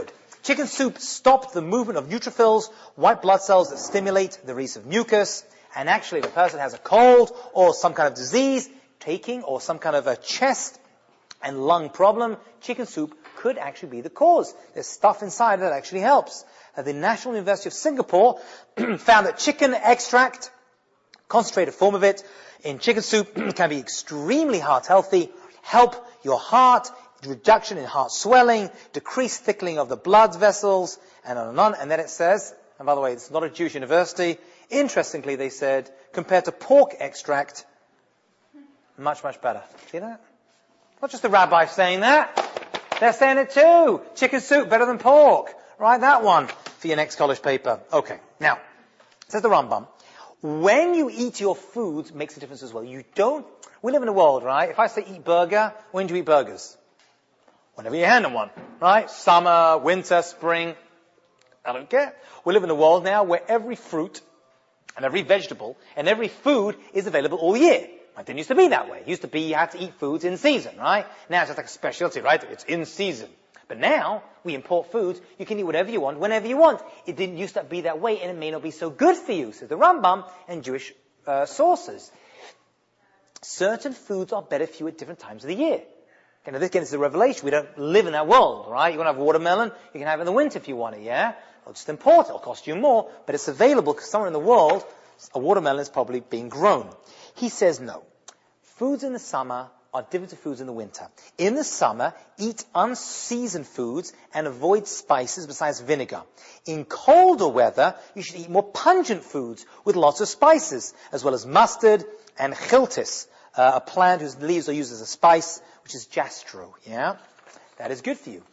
Chicken soup stopped the movement of neutrophils, white blood cells that stimulate the release of mucus. And actually, if a person has a cold or some kind of disease, or some kind of a chest and lung problem, chicken soup could actually be the cause. There's stuff inside that actually helps. The National University of Singapore found that chicken extract, concentrated form of it, in chicken soup can be extremely heart healthy, help your heart, reduction in heart swelling, decreased thickening of the blood vessels, and on and on. And then it says, and by the way, it's not a Jewish university, interestingly they said, compared to pork extract, much, much better. See that? Not just the rabbi saying that. They're saying it too. Chicken soup better than pork. Write that one for your next college paper. Okay. Now, says the Rambam, when you eat your food makes a difference as well. We live in a world, right? If I say eat burger, when do you eat burgers? Whenever you hand them one, right? Summer, winter, spring. I don't care. We live in a world now where every fruit and every vegetable and every food is available all year. It didn't used to be that way. It used to be you had to eat foods in season, right? Now it's just like a specialty, right? It's in season. But now we import foods. You can eat whatever you want, whenever you want. It didn't used to be that way, and it may not be so good for you. Says the Rambam and Jewish sources. Certain foods are better for you at different times of the year. Okay, now this is a revelation. We don't live in that world, right? You want to have watermelon, you can have it in the winter if you want it, yeah? Or just import it. It'll cost you more, but it's available because somewhere in the world, a watermelon is probably being grown. He says no. Foods in the summer are different to foods in the winter. In the summer, eat unseasoned foods and avoid spices besides vinegar. In colder weather, you should eat more pungent foods with lots of spices, as well as mustard and chiltis, a plant whose leaves are used as a spice, which is jastro, yeah? That is good for you.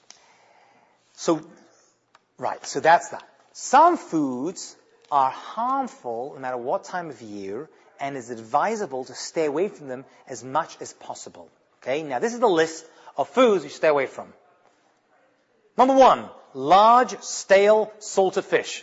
So that's that. Some foods are harmful no matter what time of year, and it's advisable to stay away from them as much as possible. Okay, now this is the list of foods you stay away from. Number 1, large, stale, salted fish.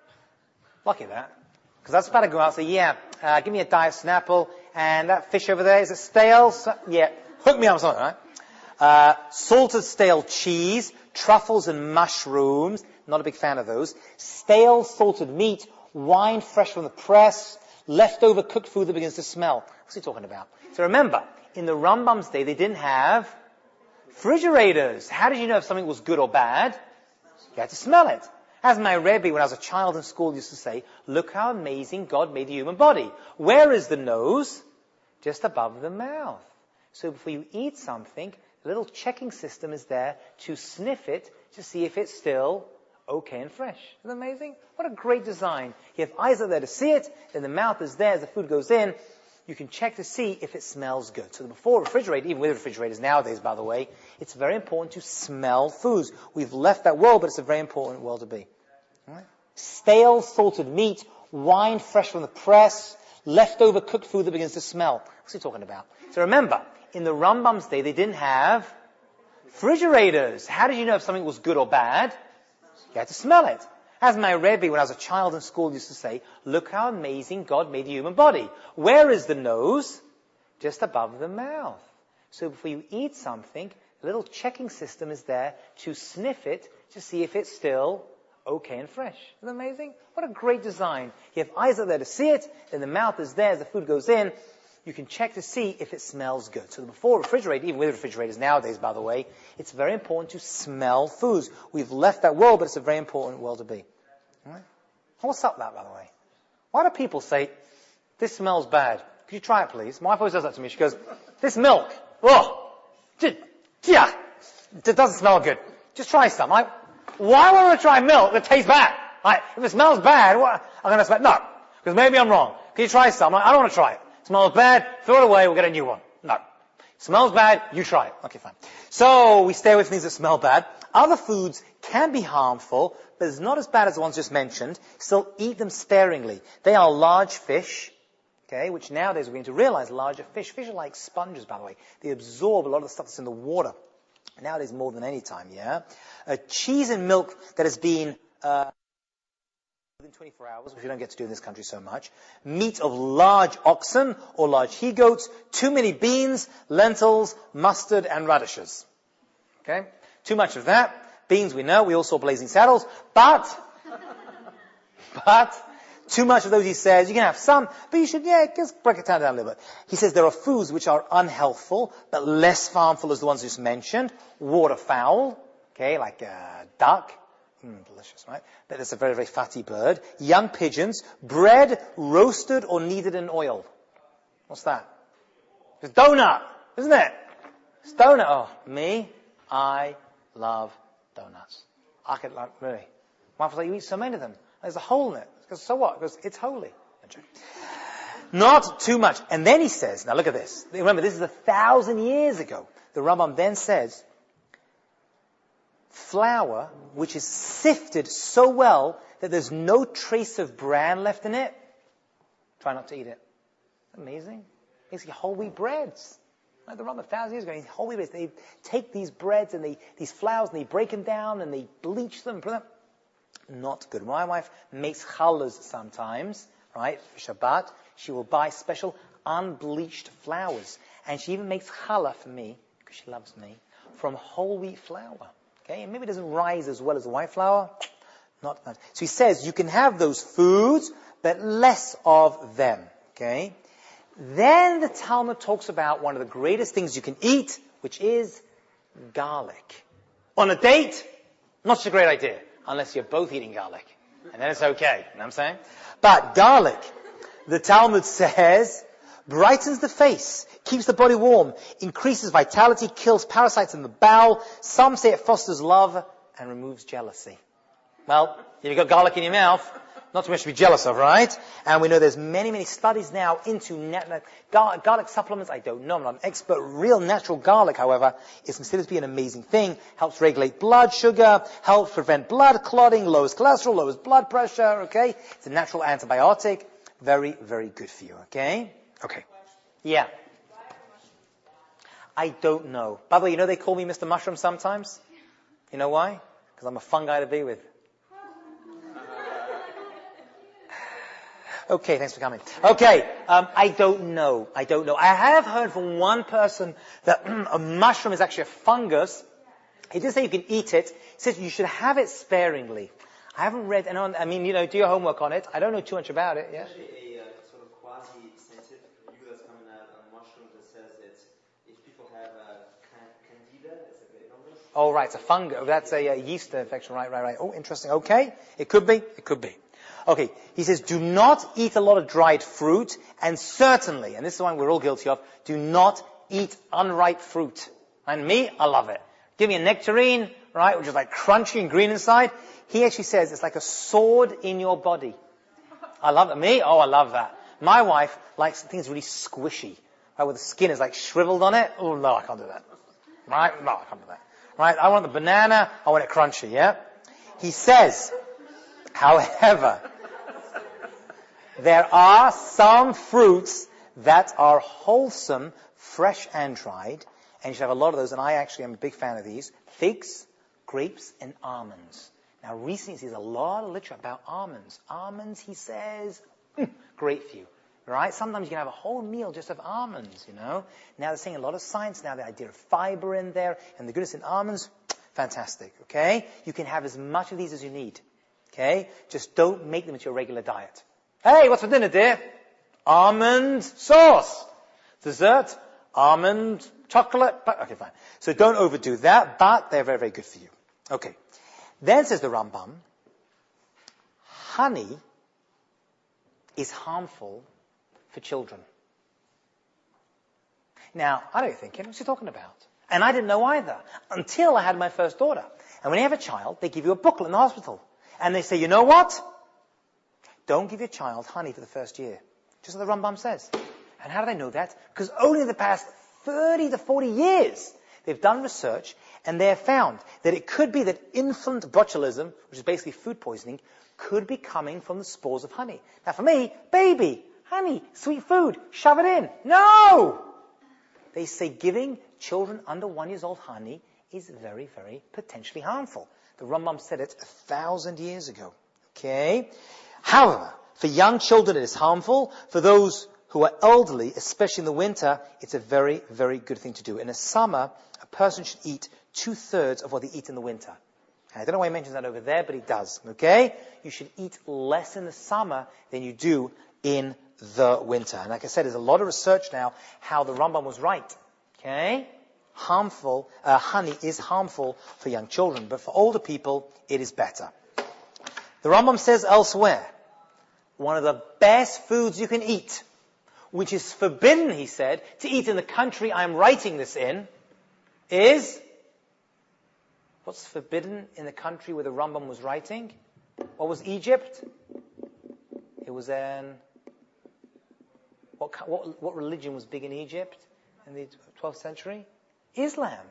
Lucky that. Because that's about to go out and say, give me a diet Snapple, and that fish over there, is it stale? Yeah, hook me up or something, right? Salted stale cheese, truffles and mushrooms, not a big fan of those. Stale salted meat, wine fresh from the press, leftover cooked food that begins to smell. What's he talking about? So remember, in the Rambam's day, they didn't have refrigerators. How did you know if something was good or bad? You had to smell it. As my Rebbe, when I was a child in school, used to say, look how amazing God made the human body. Where is the nose? Just above the mouth. So before you eat something, a little checking system is there to sniff it to see if it's still okay and fresh. Isn't that amazing? What a great design. You have eyes out there to see it, then the mouth is there as the food goes in. You can check to see if it smells good. So before refrigerator, even with refrigerators nowadays, by the way, it's very important to smell foods. We've left that world, but it's a very important world to be. All right? Stale salted meat, wine fresh from the press, leftover cooked food that begins to smell. What's he talking about? So remember, in the Rambam's day, they didn't have refrigerators. How did you know if something was good or bad? You had to smell it. As my Rebbe, when I was a child in school, used to say, look how amazing God made the human body. Where is the nose? Just above the mouth. So before you eat something, a little checking system is there to sniff it to see if it's still okay and fresh. Isn't that amazing? What a great design. You have eyes out there to see it, then the mouth is there as the food goes in. You can check to see if it smells good. So before refrigerator, even with refrigerators nowadays, by the way, it's very important to smell foods. We've left that world, but it's a very important world to be. All right? What's up with that, by the way? Why do people say, this smells bad? Could you try it, please? My wife always does that to me. She goes, this milk, it doesn't smell good. Just try some. Why would I try milk that tastes bad? If it smells bad, I'm going to smell. No, because maybe I'm wrong. Can you try some? I don't want to try it. Smells bad, throw it away, we'll get a new one. No. Smells bad, you try it. Okay, fine. So, we stay away from things that smell bad. Other foods can be harmful, but it's not as bad as the ones just mentioned. Still eat them sparingly. They are large fish, okay, which nowadays we're going to realize larger fish. Fish are like sponges, by the way. They absorb a lot of the stuff that's in the water. Nowadays more than any time, yeah? Cheese and milk that has been within 24 hours, which we don't get to do in this country so much. Meat of large oxen or large he-goats. Too many beans, lentils, mustard, and radishes. Okay? Too much of that. Beans, we know. We all saw Blazing Saddles. But, too much of those, he says, you can have some, but you should, just break it down a little bit. He says there are foods which are unhealthful, but less harmful as the ones just mentioned. Waterfowl, okay, like duck. Delicious, right? But it's a very, very fatty bird. Young pigeons. Bread roasted or kneaded in oil. What's that? It's donut, isn't it? It's donut. Oh, me? I love donuts. I could really. My wife was like, you eat so many of them. There's a hole in it. Because so what? Because it's holy. Not too much. And then he says, now look at this. Remember, this is 1,000 years ago. The Rambam then says, flour, which is sifted so well that there's no trace of bran left in it, try not to eat it. Amazing. It's whole wheat breads. Like the Rambam 1,000 years ago, whole wheat breads. They take these breads and these flours and they break them down and they bleach them. Not good. My wife makes challahs sometimes, right? For Shabbat, she will buy special unbleached flours. And she even makes challah for me, because she loves me, from whole wheat flour. Okay? And maybe it doesn't rise as well as the white flour. Not much. So he says you can have those foods, but less of them. Okay? Then the Talmud talks about one of the greatest things you can eat, which is garlic. On a date, not such a great idea. Unless you're both eating garlic. And then it's okay. You know what I'm saying? But garlic, the Talmud says, brightens the face, keeps the body warm, increases vitality, kills parasites in the bowel. Some say it fosters love and removes jealousy. Well, if you've got garlic in your mouth, not too much to be jealous of, right? And we know there's many, many studies now into garlic supplements. I don't know, I'm not an expert. Real natural garlic, however, is considered to be an amazing thing. Helps regulate blood sugar, helps prevent blood clotting, lowers cholesterol, lowers blood pressure, okay? It's a natural antibiotic. Very, very good for you, okay? Okay. Yeah. I don't know. By the way, you know they call me Mr. Mushroom sometimes? You know why? Because I'm a fun guy to be with. Okay, thanks for coming. Okay, I don't know. I have heard from one person that a mushroom is actually a fungus. He did say you can eat it. He says you should have it sparingly. I haven't read, do your homework on it. I don't know too much about it. Yeah. There's actually a sort of quasi-scientific review that's coming out on mushrooms that says that if people have candida, it's like an illness. Oh, right, it's a fungus. That's a yeast infection. Right. Oh, interesting. Okay, it could be. Okay, he says, do not eat a lot of dried fruit, and certainly, and this is one we're all guilty of, do not eat unripe fruit. And me, I love it. Give me a nectarine, right, which is like crunchy and green inside. He actually says it's like a sword in your body. I love it. Me? Oh, I love that. My wife likes things really squishy, right, where the skin is like shriveled on it. Oh, no, I can't do that. Right? No, I can't do that. Right? I want the banana, I want it crunchy, yeah? He says, however, there are some fruits that are wholesome, fresh and dried, and you should have a lot of those, and I actually am a big fan of these. Figs, grapes, and almonds. Now recently there's a lot of literature about almonds. Almonds, he says, great for you. Right? Sometimes you can have a whole meal just of almonds, you know. Now they're saying a lot of science now, the idea of fiber in there, and the goodness in almonds, fantastic, okay? You can have as much of these as you need. Okay? Just don't make them into your regular diet. Hey, what's for dinner, dear? Almond sauce. Dessert, almond chocolate. Okay, fine. So don't overdo that, but they're very, very good for you. Okay. Then says the Rambam, honey is harmful for children. Now, I know you're thinking, what's he talking about? And I didn't know either, until I had my first daughter. And when you have a child, they give you a booklet in the hospital. And they say, you know what? Don't give your child honey for the first year. Just like the Rambam says. And how do they know that? Because only in the past 30 to 40 years, they've done research, and they have found that it could be that infant botulism, which is basically food poisoning, could be coming from the spores of honey. Now for me, baby, honey, sweet food, shove it in. No! They say giving children under 1 year old honey is very, very potentially harmful. The Rambam said it 1,000 years ago. Okay? However, for young children it is harmful. For those who are elderly, especially in the winter, it's a very, very good thing to do. In the summer, a person should eat 2/3 of what they eat in the winter. I don't know why he mentions that over there, but he does. Okay? You should eat less in the summer than you do in the winter. And like I said, there's a lot of research now how the Rambam was right. Okay? Honey is harmful for young children, but for older people, it is better. The Rambam says elsewhere, one of the best foods you can eat, which is forbidden, he said, to eat in the country I'm writing this in, is... What's forbidden in the country where the Rambam was writing? What was Egypt? It was what religion was big in Egypt in the 12th century? Islam,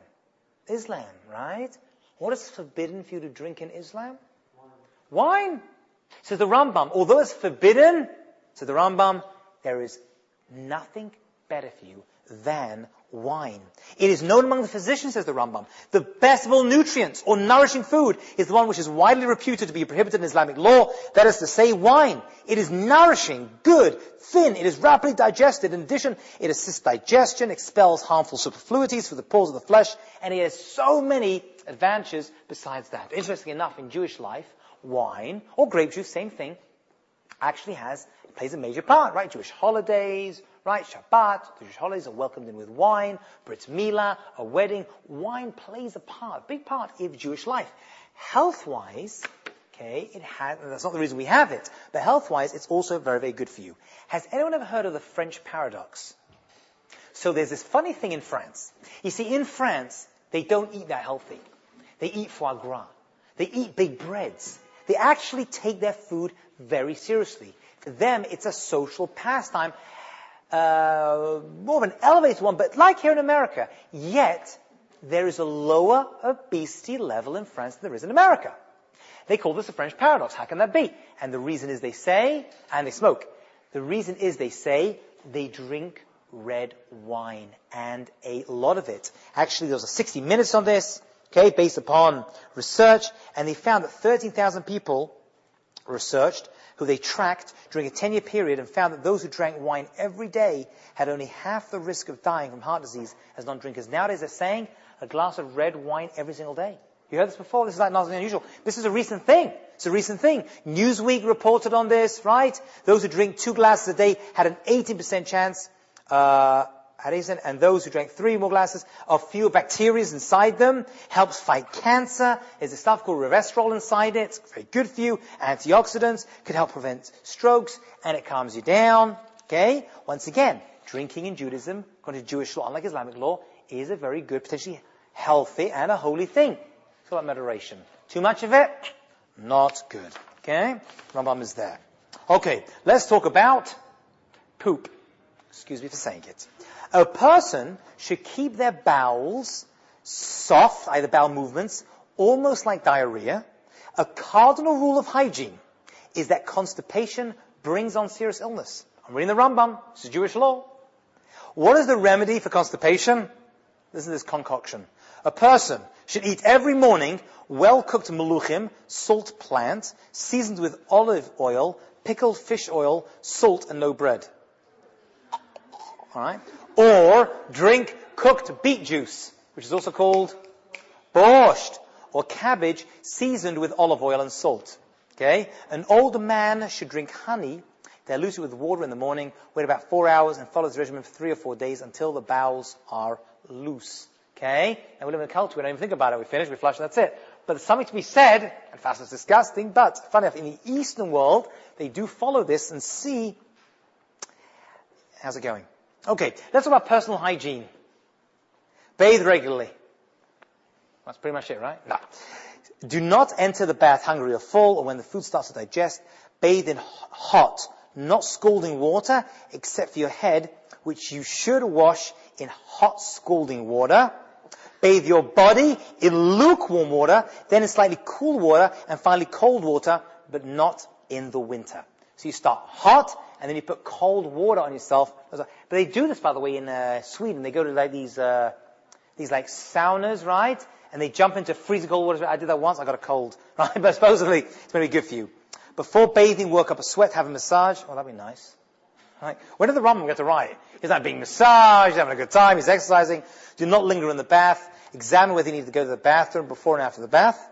right? What is forbidden for you to drink in Islam? Wine. So the Rambam, although it's forbidden, so the Rambam, there is nothing better for you than wine. It is known among the physicians, says the Rambam, the best of all nutrients or nourishing food is the one which is widely reputed to be prohibited in Islamic law. That is to say, wine. It is nourishing, good, thin. It is rapidly digested. In addition, it assists digestion, expels harmful superfluities for the pores of the flesh, and it has so many advantages besides that. Interestingly enough, in Jewish life, wine or grape juice, same thing, actually plays a major part, right? Jewish holidays, right? Shabbat, the Jewish holidays are welcomed in with wine, Brit Milah, a wedding. Wine plays a big part of Jewish life. Health-wise, okay, that's not the reason we have it, but health-wise, it's also very, very good for you. Has anyone ever heard of the French paradox? So there's this funny thing in France. You see, in France, they don't eat that healthy. They eat foie gras. They eat big breads. They actually take their food very seriously. For them, it's a social pastime, more of an elevated one, but like here in America. Yet, there is a lower obesity level in France than there is in America. They call this the French paradox. How can that be? And the reason is they say, and they smoke. The reason is they say they drink red wine, and a lot of it. Actually, there was a 60 Minutes on this, okay, based upon research, and they found that 13,000 people researched who they tracked during a 10-year period and found that those who drank wine every day had only half the risk of dying from heart disease as non-drinkers. Nowadays they're saying a glass of red wine every single day. You heard this before? This is like nothing unusual. This is a recent thing. It's a recent thing. Newsweek reported on this, right? Those who drink 2 glasses a day had an 18% chance, and those who drank 3 more glasses of fewer bacteria inside them, helps fight cancer. There's a stuff called resveratrol inside it. It's very good for you. Antioxidants, could help prevent strokes, and it calms you down. Okay? Once again, drinking in Judaism, according to Jewish law, unlike Islamic law, is a very good, potentially healthy and a holy thing. It's all about moderation. Too much of it, not good. Okay? Rambam is there. Okay, let's talk about poop. Excuse me for saying it. A person should keep their bowels soft, either bowel movements, almost like diarrhea. A cardinal rule of hygiene is that constipation brings on serious illness. I'm reading the Rambam. This is Jewish law. What is the remedy for constipation? Listen to this concoction. A person should eat every morning well-cooked meluchim, salt plant, seasoned with olive oil, pickled fish oil, salt, and no bread. All right? Or drink cooked beet juice, which is also called borscht, or cabbage seasoned with olive oil and salt. Okay? An older man should drink honey, dilute it with water in the morning, wait about 4 hours, and follow this regimen for 3 or 4 days until the bowels are loose. Okay? And we live in a culture, we don't even think about it. We finish, we flush, and that's it. But there's something to be said, and fast is disgusting, but funny enough, in the Eastern world, they do follow this and see how's it going. Okay, let's talk about personal hygiene. Bathe regularly. That's pretty much it, right? No. Do not enter the bath hungry or full, or when the food starts to digest. Bathe in hot, not scalding water, except for your head, which you should wash in hot scalding water. Bathe your body in lukewarm water, then in slightly cool water, and finally cold water, but not in the winter. So you start hot, and then you put cold water on yourself. But they do this, by the way, in Sweden. They go to like these like saunas, right? And they jump into freezing cold water. I did that once. I got a cold, right? But supposedly it's going to be good for you. Before bathing, work up a sweat, have a massage. Oh, that'd be nice. Right? When did the Rambam get to write? He's not being massaged, he's having a good time, he's exercising. Do not linger in the bath. Examine whether you need to go to the bathroom before and after the bath.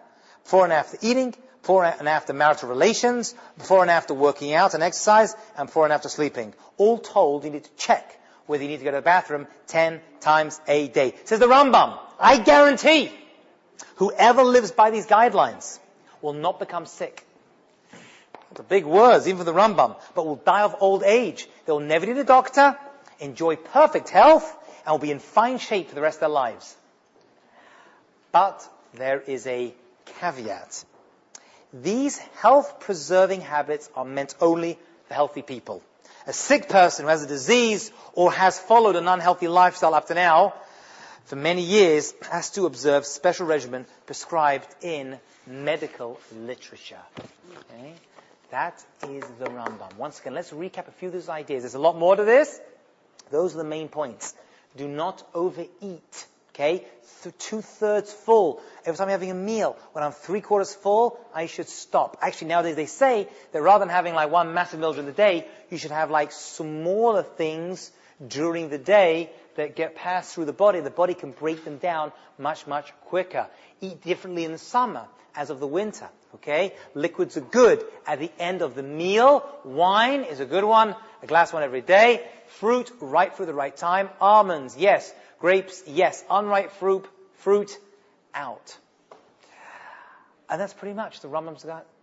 before and after eating, before and after marital relations, before and after working out and exercise, and before and after sleeping. All told, you need to check whether you need to go to the bathroom 10 times a day. Says the Rambam, I guarantee whoever lives by these guidelines will not become sick. It's a big words, even for the Rambam, but will die of old age. They will never need a doctor, enjoy perfect health, and will be in fine shape for the rest of their lives. But there is a caveat. These health-preserving habits are meant only for healthy people. A sick person who has a disease or has followed an unhealthy lifestyle up to now for many years has to observe special regimen prescribed in medical literature. Okay? That is the Rambam. Once again, let's recap a few of those ideas. There's a lot more to this. Those are the main points. Do not overeat. Okay? 2/3 full. Every time you're having a meal, when I'm 3/4 full, I should stop. Actually, nowadays they say that rather than having like one massive meal during the day, you should have like smaller things during the day that get passed through the body. The body can break them down much, much quicker. Eat differently in the summer as of the winter. Okay? Liquids are good at the end of the meal. Wine is a good one. A glass of wine every day. Fruit, right through the right time. Almonds, yes. Grapes, yes. Unripe fruit, out. And that's pretty much the Rambam's got